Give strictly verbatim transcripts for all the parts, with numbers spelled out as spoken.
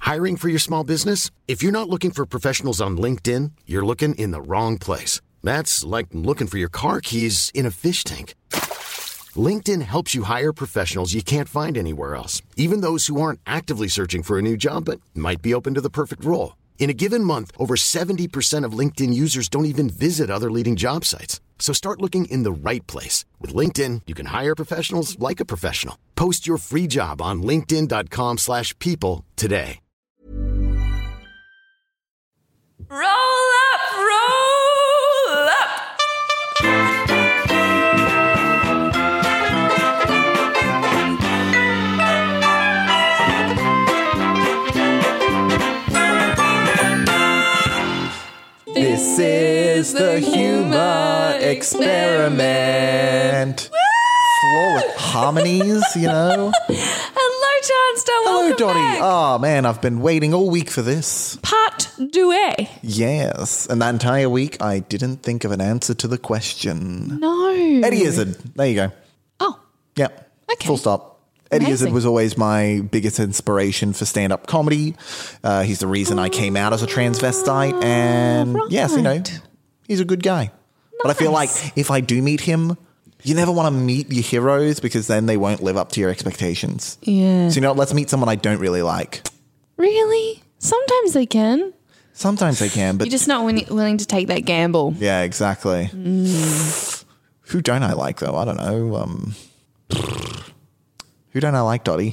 Hiring for your small business? If you're not looking for professionals on LinkedIn, you're looking in the wrong place. That's like looking for your car keys in a fish tank. LinkedIn helps you hire professionals you can't find anywhere else, even those who aren't actively searching for a new job but might be open to the perfect role. In a given month, over seventy percent of LinkedIn users don't even visit other leading job sites. So start looking in the right place. With LinkedIn, you can hire professionals like a professional. Post your free job on linkedin.com slash people today. Roll up, roll up. This is the humor experiment. Flawless harmonies, you know. Hello, Chancellor. Hello, Welcome Dottie. back. Oh, man, I've been waiting all week for this. Part deux. Yes, and that entire week, I didn't think of an answer to the question. No. Eddie Izzard. There you go. Oh. Yep. Okay. Full stop. Eddie Amazing. Izzard was always my biggest inspiration for stand-up comedy. Uh, he's the reason I came out as a transvestite. And right. yes, you know, he's a good guy. But I feel like Nice. if I do meet him, you never want to meet your heroes because then they won't live up to your expectations. Yeah. So, you know what? Let's meet someone I don't really like. Really? Sometimes they can. Sometimes they can, but You're just not willing willing to take that gamble. yeah, exactly. Who don't I like, though? I don't know. Um, who don't I like, Dottie?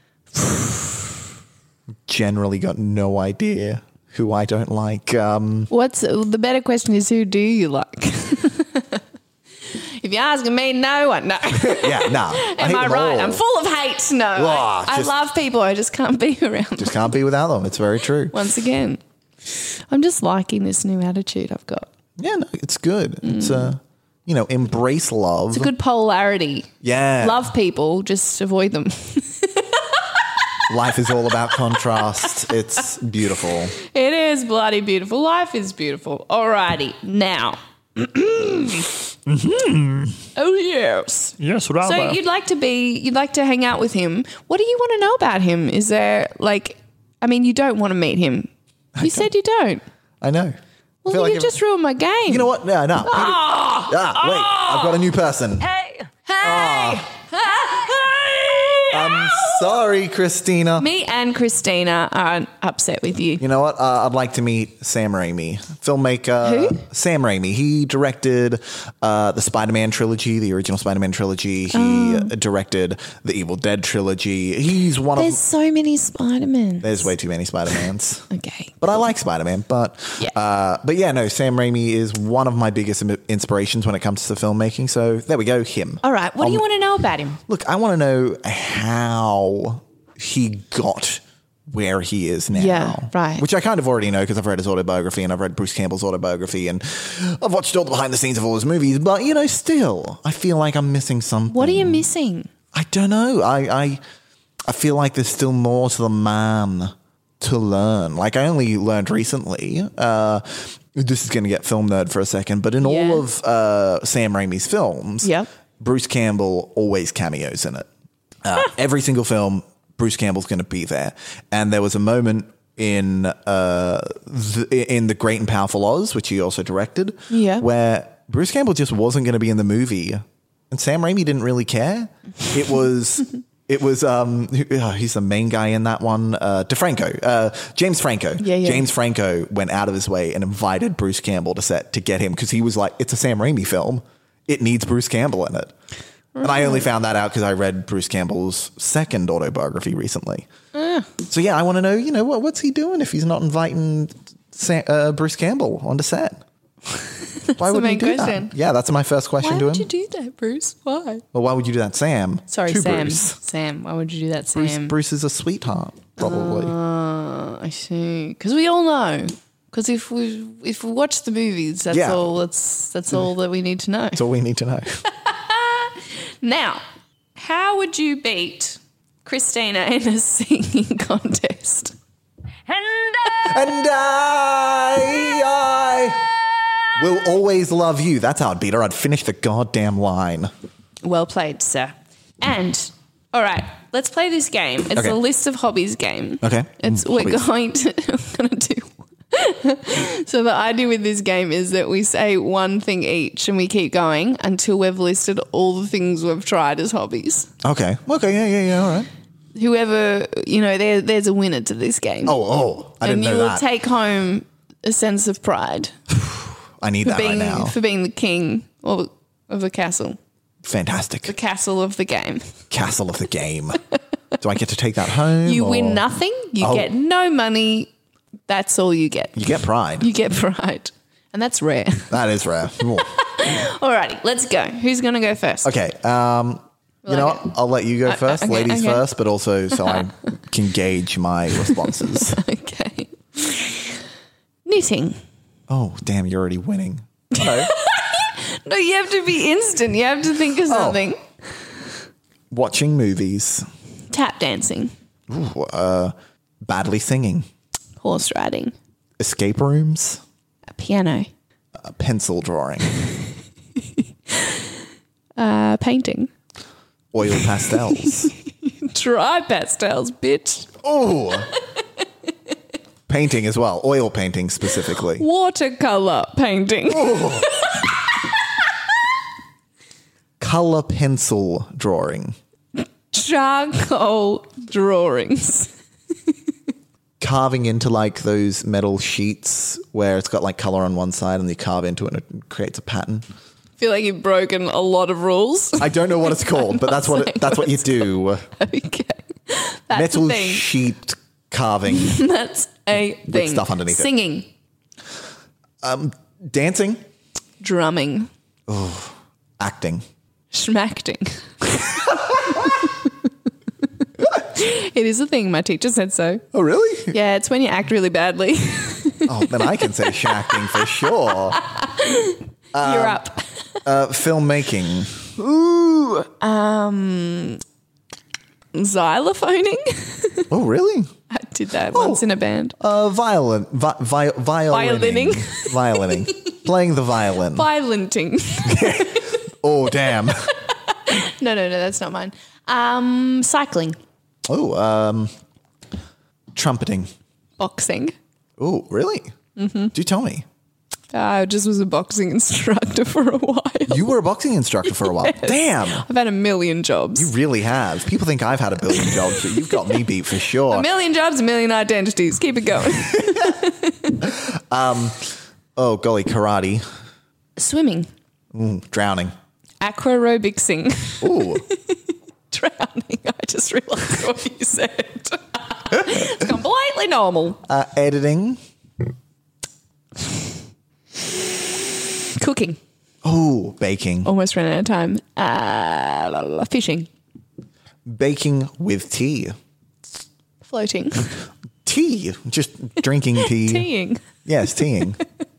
Generally got no idea who I don't like. Um, What's the better question is who do you like? If you're asking me, no one. No. yeah, nah. Am I right? I'm full of hate. No. Oh, I, I just- love people. I just can't be around them. Just can't be without them. It's very true. Once again, I'm just liking this new attitude I've got. Yeah, no, it's good. It's uh, you know, embrace love. It's a good polarity. Yeah. Love people, just avoid them. Life is all about contrast. It's beautiful. It is bloody beautiful. Life is beautiful. Alrighty, now. Mm-hmm. Oh yes. Yes, rather. So you'd like to be, you'd like to hang out with him. What do you want to know about him? Is there like, I mean, you don't want to meet him. You said you don't. I know. I Well, feel you like if- just ruined my game. You know what? No, no. Ah, ah, wait. I've got a new person. Hey, hey, hey. I'm sorry, Christina. Me and Christina are upset with you. You know what? Uh, I'd like to meet Sam Raimi, filmmaker. Who? Sam Raimi. He directed uh, the Spider-Man trilogy, the original Spider-Man trilogy. He Oh. directed the Evil Dead trilogy. He's one There's of... so many Spider-Men. There's way too many Spider-Mans. Okay. But I like Spider-Man. But Yeah. uh, but yeah, no, Sam Raimi is one of my biggest im- inspirations when it comes to filmmaking. So there we go, him. All right. What do you Um, want to know about him? Look, I want to know how he got where he is now. Yeah, right. Which I kind of already know because I've read his autobiography and I've read Bruce Campbell's autobiography and I've watched all the behind the scenes of all his movies. But, you know, still, I feel like I'm missing something. What are you missing? I don't know. I, I, I feel like there's still more to the man to learn. Like, I only learned recently. Uh, this is going to get film nerd for a second, but in Yeah. all of uh, Sam Raimi's films, Yep. Bruce Campbell always cameos in it. Uh, every single film, Bruce Campbell's going to be there. And there was a moment in uh, the, in the Great and Powerful Oz, which he also directed, Yeah. where Bruce Campbell just wasn't going to be in the movie, and Sam Raimi didn't really care. It was. It was, um, uh, he's the main guy in that one, uh, DeFranco, uh, James Franco. Yeah, yeah. James Franco went out of his way and invited Bruce Campbell to set to get him because he was like, it's a Sam Raimi film. It needs Bruce Campbell in it. Right. And I only found that out because I read Bruce Campbell's second autobiography recently. Uh. So yeah, I want to know, you know, what, what's he doing if he's not inviting Sam, uh, Bruce Campbell onto set? Why would he do question. that? Yeah, that's my first question Why to would him. you do that, Bruce? Why? Well, why would you do that, Sam? Sorry, to Sam. Bruce. Sam, why would you do that, Bruce, Sam? Bruce is a sweetheart, probably. Uh, I see. Because we all know. Because if we if we watch the movies, that's Yeah. all. That's that's all that we need to know. That's all we need to know. Now, how would you beat Christina in a singing contest? And I, I will always love you. That's how I'd beat her. I'd finish the goddamn line. Well played, sir. And All right, let's play this game. It's Okay. a list of hobbies game. Okay. It's Mm, we're hobbies. going to I'm gonna do. So the idea with this game is that we say one thing each and we keep going until we've listed all the things we've tried as hobbies. Okay. Okay. Yeah. Yeah. Yeah. All right. Whoever, you know, there, there's a winner to this game. Oh. Oh. I didn't and you know will that. take home a sense of pride I need for that being right now. for being the king or of a castle, the Fantastic. castle of the game. Castle of the game. Do I get to take that home? You or- win nothing. You Oh. get no money. That's all you get. You get pride. You get pride, and that's rare. That is rare. Ooh. Alrighty, let's go. Who's gonna go first? Okay. Um, you know Like what? I'll let you go first, okay, ladies okay. first, but also so I can gauge my responses. Okay. Knitting. Oh, damn, you're already winning. Hello. No, you have to be instant. You have to think of something. Watching movies. Tap dancing. Ooh, uh, badly singing. Horse riding. Escape rooms. A piano. Uh, pencil drawing. Uh, painting. Oil pastels. Dry pastels, bitch. Oh. Painting as well. Oil painting specifically. Watercolor painting. Color pencil drawing. Charcoal drawings. Carving into like those metal sheets where it's got like color on one side and you carve into it and it creates a pattern. I feel like you've broken a lot of rules. I don't know what it's called, but that's what it, that's what you do. Okay. That's Metal a thing. sheet carving. That's a thing. stuff underneath it. Singing. Dancing. Drumming. Acting. Schmacting. It is a thing. My teacher said so. Oh, really? Yeah, it's when you act really badly. Oh, then I can say shacking for sure. You're up. Uh, filmmaking. Ooh. Um, xylophoning. Oh, really? I did that once in a band. Uh, violin. Vi- vi- violining. Violining. Violining. Playing the violin. Violenting. Oh, damn. no, no, no, that's not mine. Um, cycling. Oh, um, trumpeting. Boxing. Oh, really? Mm-hmm. Do tell me. I just was a boxing instructor for a while. You were a boxing instructor for a while. Damn. I've had a million jobs. You really have. People think I've had a billion jobs, but you've got me beat for sure. A million jobs, a million identities. Keep it going. Oh, golly, karate. Swimming. Mm, drowning. Aquarobicsing. Ooh. Drowning. I just realised what you said. It's completely normal. Uh, editing. Cooking. Oh, baking. Almost ran out of time. Uh, la, la, la, fishing. Baking with tea. Floating. Tea. Just drinking tea. Teeing. Yes, teeing.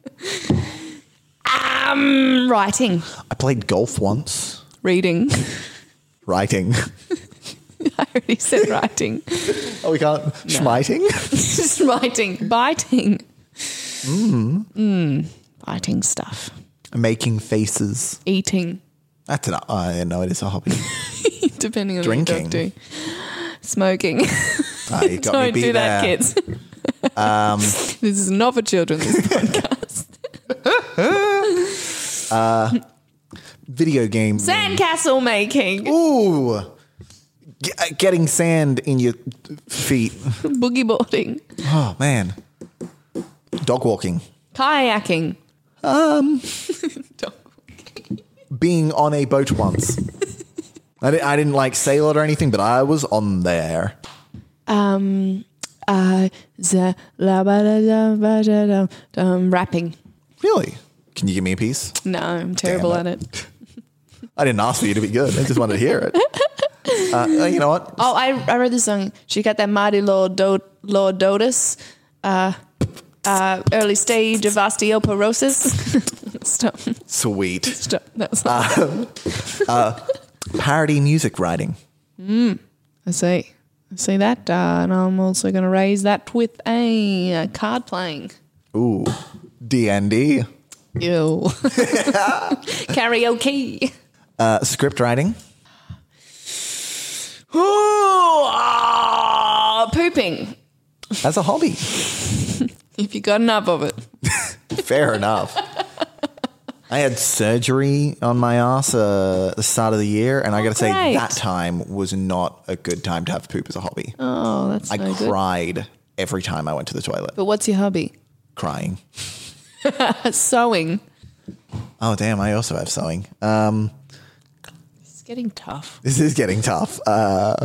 Um, writing. I played golf once. Reading. Writing. I already said writing. Oh, we can't. Schmiting. Just writing. Biting. Mm. Mm. Biting stuff. Making faces. Eating. That's an. I know it is a hobby. Depending on Drinking. what you talk to. Smoking. Ah, you got me Don't beat do that, there. kids. um, this is not for children, this podcast. Video game. Sandcastle making. Ooh. G- uh, getting sand in your feet. Boogie boarding. Oh, man. Dog walking. Kayaking. Um, Dog. being on a boat once. I, di- I didn't like sail it or anything, but I was on there. Um, uh, za- la ba da da ba da da dum, rapping. Really? Can you give me a piece? No, I'm terrible Damn at it. it. I didn't ask for you to be good. I just wanted to hear it. Uh, uh, you know what? Oh, I I read the song. She got that mighty Lord Do- Lord Dotus, uh, uh, early stage of osteoporosis. Stop. Sweet. Stop. That's not. Parody music writing. I see. I see that, uh, and I'm also going to raise that with a uh, card playing. Ooh. D and D. Ew. Karaoke. Uh, script writing. Ooh, ah, pooping. That's a hobby. If you got enough of it. Fair enough. I had surgery on my ass uh, at the start of the year, and I got to say great. that time was not a good time to have poop as a hobby. Oh, that's I no good. cried every time I went to the toilet. But what's your hobby? Crying. Sewing. Oh, damn, I also have sewing. Um, It's getting tough. this is getting tough. Uh,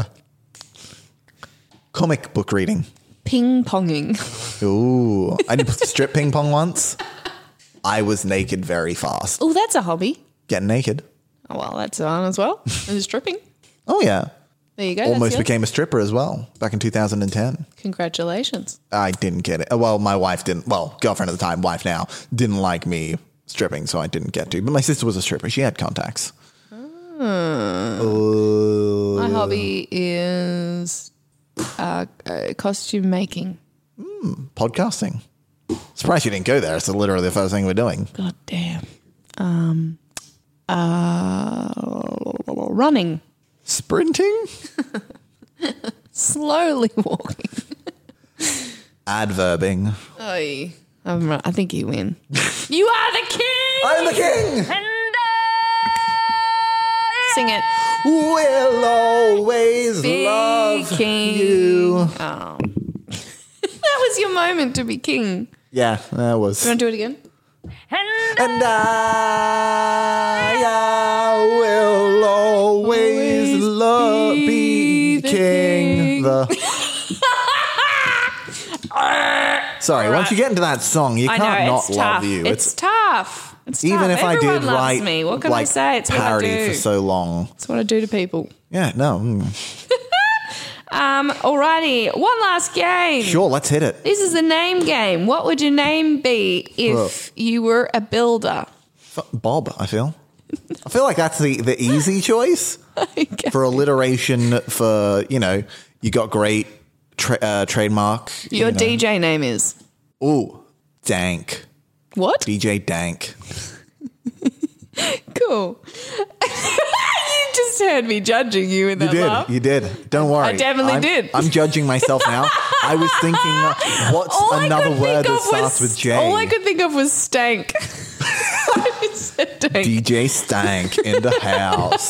comic book reading. Ping ponging. Ooh. I did strip ping pong once. I was naked very fast. Oh, that's a hobby. Getting naked. Oh, well, that's on as well. There's stripping. Oh, yeah. There you go. Almost that's yours. became a stripper as well back in two thousand ten. Congratulations. I didn't get it. Well, my wife didn't. Well, girlfriend at the time, wife now, didn't like me stripping, so I didn't get to. But my sister was a stripper. She had contacts. Oh. My hobby is uh, uh, costume making. Podcasting. Surprised you didn't go there. It's literally the first thing we're doing. God damn. Um, uh, running. Sprinting? Slowly walking. Adverbing. Oy. I'm right. I think you win. You are the king! I'm the king! And I sing it. We'll always Big love king. you. Oh. That was your moment to be king. Yeah, that was. You want to do it again? And I, I will always, Always love be be the king. king. The Sorry, once you get into that song, you I can't know, not it's love tough. you. It's, tough. It's even tough. if I Everyone did loves write me. What can like I say? It's parody what I do. for so long. It's what I do to people. Yeah, no. mm. Um, alrighty, one last game. Sure, let's hit it. This is the name game. What would your name be if you were a builder? F- Bob, I feel. I feel like that's the, the easy choice Okay. for alliteration for, you know, you got great tra- uh, trademark. Your you know. D J name is Ooh, Dank. what? D J Dank. Cool. You just heard me judging you in You that did. laugh. You did. Don't worry. I definitely I'm, did. I'm judging myself now. I was thinking, uh, what's All I another could word think that of starts was- with J? All I could think of was stank. I said dank. D J Stank in the house.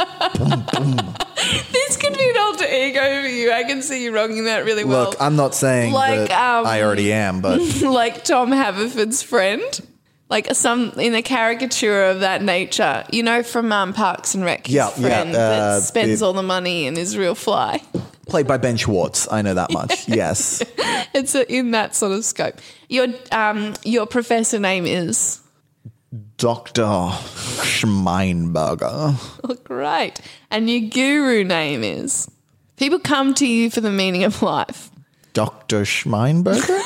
This could be an alter ego for you. I can see you rocking that really well. Look, I'm not saying Like, that um, I already am, but Like Tom Haverford's friend. Like some in a caricature of that nature. You know, from um, Parks and Rec, his Yeah, yeah, friend uh, that spends the- all the money and is real fly. played by Ben Schwartz. I know that much. Yes. It's a, in that sort of scope. Your um your professor name is Doctor Schmeinberger. oh, great, and your guru name is. People come to you for the meaning of life. Doctor Schmeinberger?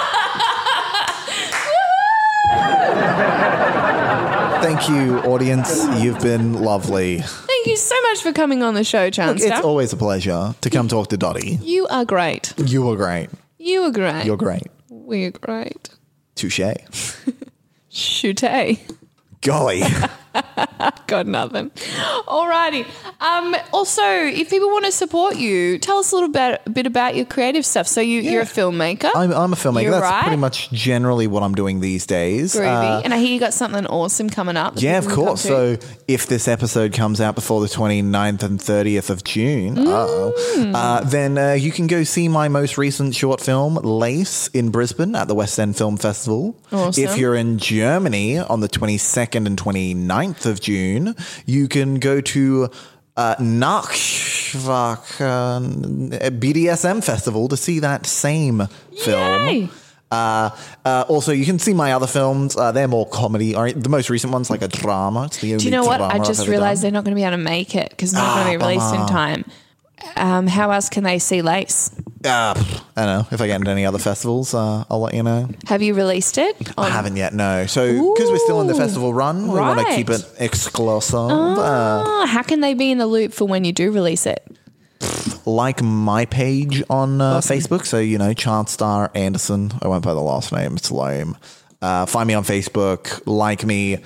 Thank you, audience. You've been lovely. Thank you so much for coming on the show, Look, Chancellor. it's always a pleasure to come talk to Dottie. You are great. You were great. You are great. You're great. We're great. Touche. Shoot. Golly. Got nothing. Alrighty. Um, also, if people want to support you, tell us a little bit, a bit about your creative stuff. So you, you're a filmmaker. I'm, I'm a filmmaker. You're That's right. pretty much generally what I'm doing these days. Groovy. Uh, and I hear you got something awesome coming up. that yeah, of people can come course. to. So if this episode comes out before the twenty-ninth and thirtieth of June, Mm. uh-oh, uh, then uh, you can go see my most recent short film, Lace, in Brisbane at the West End Film Festival. Awesome. If you're in Germany on the twenty-second and twenty-ninth of June, you can go to uh, Nachschwach, uh, B D S M Festival to see that same film. Yay. Uh, uh, also, you can see my other films. Uh, they're more comedy. Or the most recent one's like a drama. It's the only Do you know what? drama I I've just ever realised done. they're not going to be able to make it because it's not Ah, going to be released in bummer. time. Um, how else can they see Lace? Uh, pff, I don't know. If I get into any other festivals, uh, I'll let you know. Have you released it? I on- haven't yet, no. So, because we're still in the Ooh, festival run, we want to right. keep it exclusive. Uh, Oh, how can they be in the loop for when you do release it? like my page on uh, Facebook. So, you know, Chance Star Anderson. I won't put the last name. It's lame. Uh, find me on Facebook. Like me.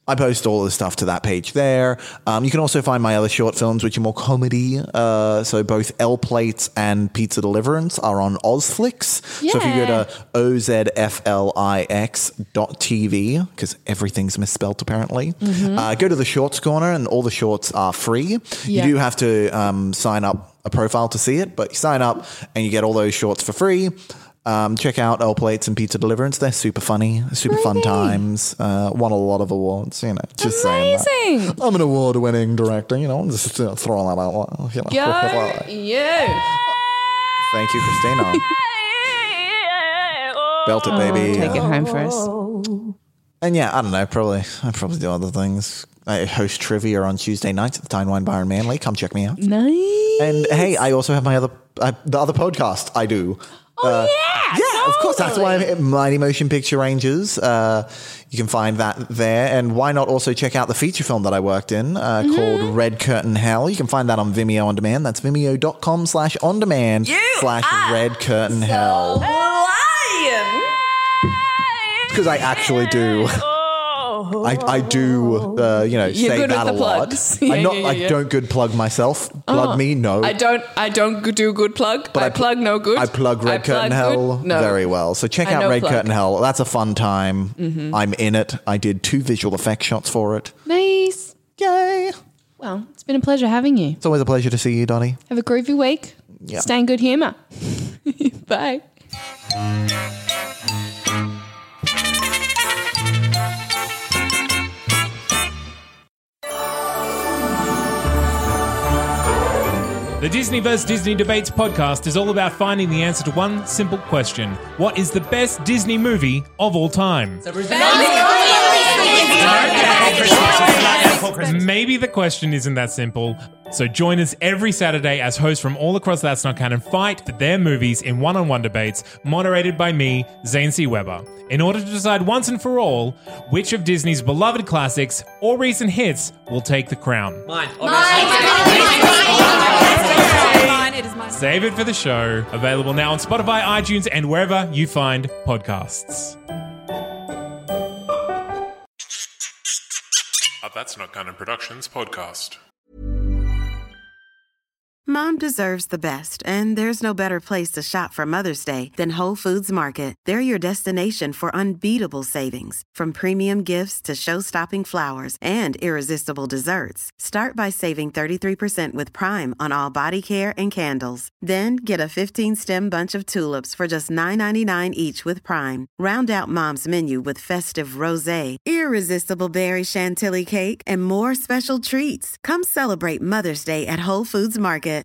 I post all the stuff to that page there. Um, you can also find my other short films, which are more comedy. Uh, so both L Plates and Pizza Deliverance are on Ozflix. Yeah. So if you go to O Z F L I X dot T V, because everything's misspelt apparently, mm-hmm. uh, go to the Shorts Corner and all the shorts are free. Yeah. You do have to um, sign up a profile to see it, but you sign up and you get all those shorts for free. Um, check out L Plates and Pizza Deliverance. They're super funny, super fun times. Uh, won a lot of awards, you know. Just Amazing. saying that. I'm an award-winning director, you know. I'm just uh, throwing that out. You know. Go you. Thank you, Christina. Belt it, baby. Take it home for us. And yeah, I don't know. Probably, I probably do other things. I host trivia on Tuesday nights at the Tyne Wine Bar in Manly. Come check me out. Nice. And hey, I also have my other, uh, the other podcast I do. Oh, uh, yeah. Yeah, totally. of course. That's why I'm at Mighty Motion Picture Rangers. Uh, you can find that there. And why not also check out the feature film that I worked in uh, mm-hmm. called Red Curtain Hell. You can find that on Vimeo On Demand. That's vimeo.com slash on demand slash Red Curtain so Hell. Lion. Because I actually do. I, I do, uh, you know, You're say good that with a the lot. plugs. Yeah, I'm not. yeah, yeah, yeah. I don't good plug myself. Plug Oh, me, no. I don't. I don't do good plug. But I, I plug no good. I plug Red I Curtain plug Hell good, no. very well. So check I out no Red plug. Curtain Hell. That's a fun time. Mm-hmm. I'm in it. I did two visual effects shots for it. Nice. Yay! Well, it's been a pleasure having you. It's always a pleasure to see you, Donnie. Have a groovy week. Yeah. Stay in good humour. Bye. The Disney vs. Disney Debates podcast is all about finding the answer to one simple question. What is the best Disney movie of all time? Maybe the question isn't that simple. So join us every Saturday as hosts from all across That's Not Canon fight for their movies in one-on-one debates moderated by me, Zane C. Weber, in order to decide once and for all which of Disney's beloved classics or recent hits will take the crown. Mine. Mine, it is mine. Save it for the show. Available now on Spotify, iTunes, and wherever you find podcasts. A That's Not Canon Productions podcast. Mom deserves the best, and there's no better place to shop for Mother's Day than Whole Foods Market. They're your destination for unbeatable savings, from premium gifts to show-stopping flowers and irresistible desserts. Start by saving thirty-three percent with Prime on all body care and candles. Then get a fifteen-stem bunch of tulips for just nine ninety-nine each with Prime. Round out Mom's menu with festive rosé, irresistible berry chantilly cake, and more special treats. Come celebrate Mother's Day at Whole Foods Market.